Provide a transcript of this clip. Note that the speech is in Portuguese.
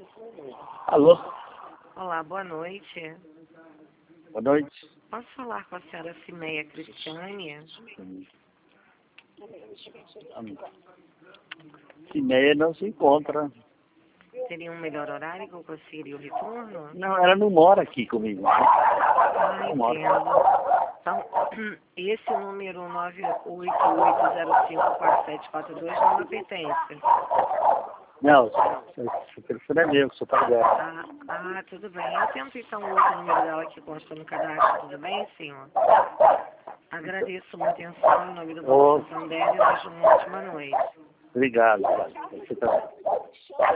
Alô, Olá, boa noite. boa noite. Posso falar com a senhora Cimeia Cristiane? Cineia não se encontra. Seria um melhor horário que eu conseguiria o retorno? Não, ela não mora aqui comigo. Ah, Não mora. entendo. Então, esse número 988054742 não me pertence. Não, esse telefone é meu, que sou pai dela. Tudo bem. Eu tento então o outro número dela que consta no cadastro, tudo bem, senhor? Agradeço sua atenção em nome do Banco Santander e desejo uma ótima noite. Obrigado, cara. Você também.